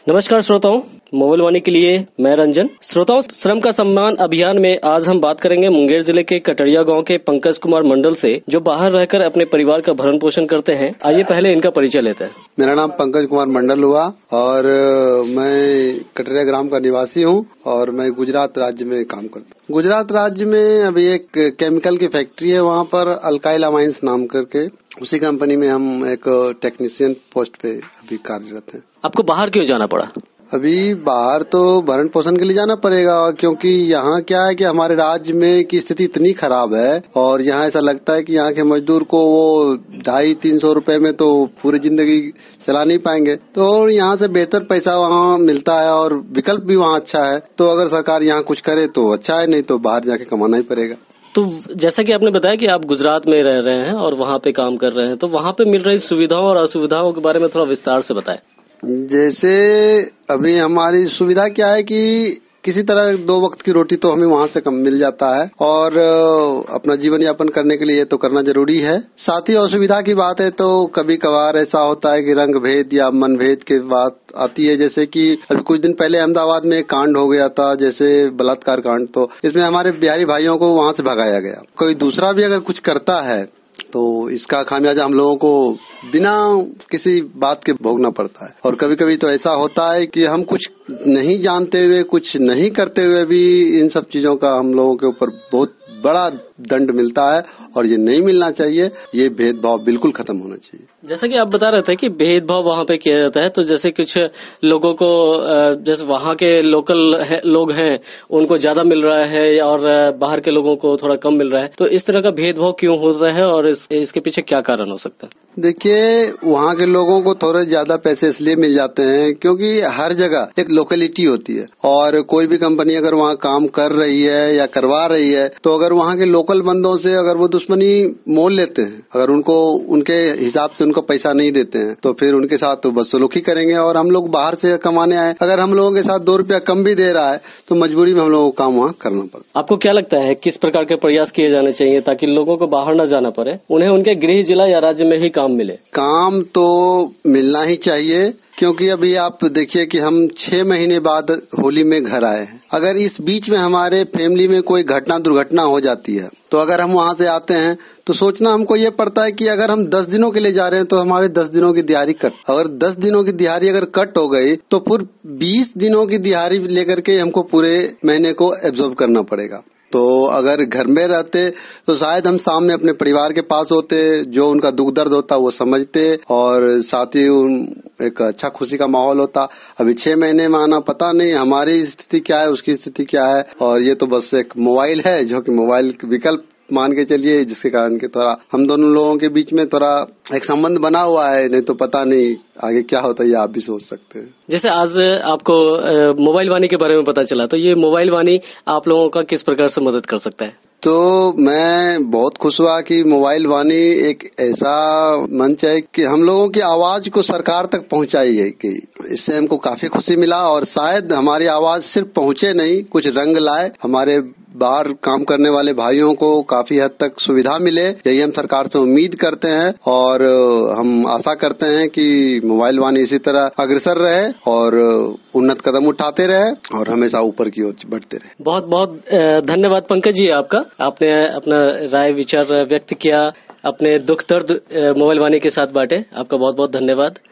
नमस्कार श्रोताओं, मोबाइल वाणी के लिए मैं रंजन। श्रोताओं, श्रम का सम्मान अभियान में आज हम बात करेंगे मुंगेर जिले के कटरिया गांव के पंकज कुमार मंडल से, जो बाहर रहकर अपने परिवार का भरण पोषण करते हैं। आइए पहले इनका परिचय लेते हैं। मेरा नाम पंकज कुमार मंडल हुआ और मैं कटरिया ग्राम का निवासी हूं और मैं गुजरात राज्य में काम करता हूं। गुजरात राज्य में अभी एक केमिकल की फैक्ट्री है, वहां पर अल्काइल अमाइंस नाम करके उसी कंपनी में हम एक टेक्नीशियन पोस्ट पे अभी कार्यरत हैं। आपको बाहर क्यों जाना पड़ा? अभी बाहर तो भरण पोषण के लिए जाना पड़ेगा, क्योंकि यहाँ क्या है कि हमारे राज्य में की स्थिति इतनी खराब है और यहाँ ऐसा लगता है कि यहाँ के मजदूर को वो 250-300 रुपए में तो पूरी जिंदगी चला नहीं पाएंगे। तो यहाँ से बेहतर पैसा वहाँ मिलता है और विकल्प भी वहाँ अच्छा है। तो अगर सरकार यहाँ कुछ करे तो अच्छा है, नहीं तो बाहर जाके कमाना ही पड़ेगा। तो जैसा कि आपने बताया कि आप गुजरात में रह रहे हैं और वहाँ पे काम कर रहे हैं, तो वहाँ पे मिल रही सुविधाओं और असुविधाओं के बारे में थोड़ा विस्तार से बताएं। जैसे अभी हमारी सुविधा क्या है कि किसी तरह 2 वक्त की रोटी तो हमें वहाँ से कम मिल जाता है और अपना जीवन यापन करने के लिए तो करना जरूरी है। साथ ही असुविधा की बात है तो कभी कभार ऐसा होता है कि रंग भेद या मन भेद की बात आती है। जैसे कि अभी कुछ दिन पहले अहमदाबाद में एक कांड हो गया था, जैसे बलात्कार कांड। तो इसमें हमारे बिहारी भाइयों को वहाँ से भगाया गया। कोई दूसरा भी अगर कुछ करता है तो इसका खामियाजा हम लोगों को बिना किसी बात के भोगना पड़ता है। और कभी कभी तो ऐसा होता है कि हम कुछ नहीं जानते हुए, कुछ नहीं करते हुए भी इन सब चीजों का हम लोगों के ऊपर बहुत बड़ा दंड मिलता है और ये नहीं मिलना चाहिए। ये भेदभाव बिल्कुल खत्म होना चाहिए। जैसा कि आप बता रहे थे कि भेदभाव वहाँ पे किया जाता है, तो जैसे कुछ लोगों को जैसे वहाँ के लोकल लोग हैं उनको ज्यादा मिल रहा है और बाहर के लोगों को थोड़ा कम मिल रहा है, तो इस तरह का भेदभाव क्यों हो रहा है और इसके पीछे क्या कारण हो सकता है? देखिए, वहाँ के लोगों को थोड़े ज्यादा पैसे इसलिए मिल जाते हैं क्योंकि हर जगह एक लोकेलिटी होती है और कोई भी कंपनी अगर वहाँ काम कर रही है या करवा रही है तो अगर वहाँ के लोकल बंदों से अगर वो दुश्मनी मोल लेते हैं, अगर उनको उनके हिसाब से उनको पैसा नहीं देते हैं तो फिर उनके साथ तो बदसलूकी करेंगे। और हम लोग बाहर से कमाने आए, अगर हम लोगों के साथ 2 रुपया कम भी दे रहा है तो मजबूरी में हम लोगों को काम वहाँ करना पड़ता है। आपको क्या लगता है किस प्रकार के प्रयास किए जाने चाहिए ताकि लोगों को बाहर न जाना पड़े, उन्हें उनके गृह जिला या राज्य में ही काम मिले? काम तो मिलना ही चाहिए, क्योंकि अभी आप देखिए कि हम 6 महीने बाद होली में घर आए हैं। अगर इस बीच में हमारे फैमिली में कोई दुर्घटना हो जाती है तो अगर हम वहाँ से आते हैं तो सोचना हमको ये पड़ता है कि अगर हम 10 दिनों के लिए जा रहे हैं तो हमारे 10 दिनों की दिहाड़ी कट, अगर 10 दिनों की दिहाड़ी अगर कट हो गई तो फिर 20 दिनों की दिहाड़ी लेकर के हमको पूरे महीने को एब्जॉर्ब करना पड़ेगा। तो अगर घर में रहते तो शायद हम सामने अपने परिवार के पास होते, जो उनका दुख दर्द होता वो समझते और साथ ही एक अच्छा खुशी का माहौल होता। अभी 6 महीने में आना, पता नहीं हमारी स्थिति क्या है, उसकी स्थिति क्या है। और ये तो बस एक मोबाइल है जो कि मोबाइल विकल्प मान के चलिए, जिसके कारण के थोड़ा हम दोनों लोगों के बीच में थोड़ा एक संबंध बना हुआ है, नहीं तो पता नहीं आगे क्या होता है, ये आप भी सोच सकते हैं। जैसे आज आपको मोबाइल वाणी के बारे में पता चला, तो ये मोबाइल वाणी आप लोगों का किस प्रकार से मदद कर सकता है? तो मैं बहुत खुश हुआ कि मोबाइल वाणी एक ऐसा मंच है कि हम लोगों की आवाज को सरकार तक पहुंचाई है कि इससे हमको काफी खुशी मिला और शायद हमारी आवाज सिर्फ पहुंचे नहीं, कुछ रंग लाए, हमारे बाहर काम करने वाले भाइयों को काफी हद तक सुविधा मिले। यही हम सरकार से उम्मीद करते हैं और हम आशा करते हैं कि मोबाइल वाणी इसी तरह अग्रसर रहे और उन्नत कदम उठाते रहे और हमेशा ऊपर की ओर बढ़ते रहे। बहुत बहुत धन्यवाद पंकज जी आपका। आपने अपना राय विचार व्यक्त किया, अपने दुख दर्द मोबाइल वाणी के साथ बांटे। आपका बहुत बहुत धन्यवाद।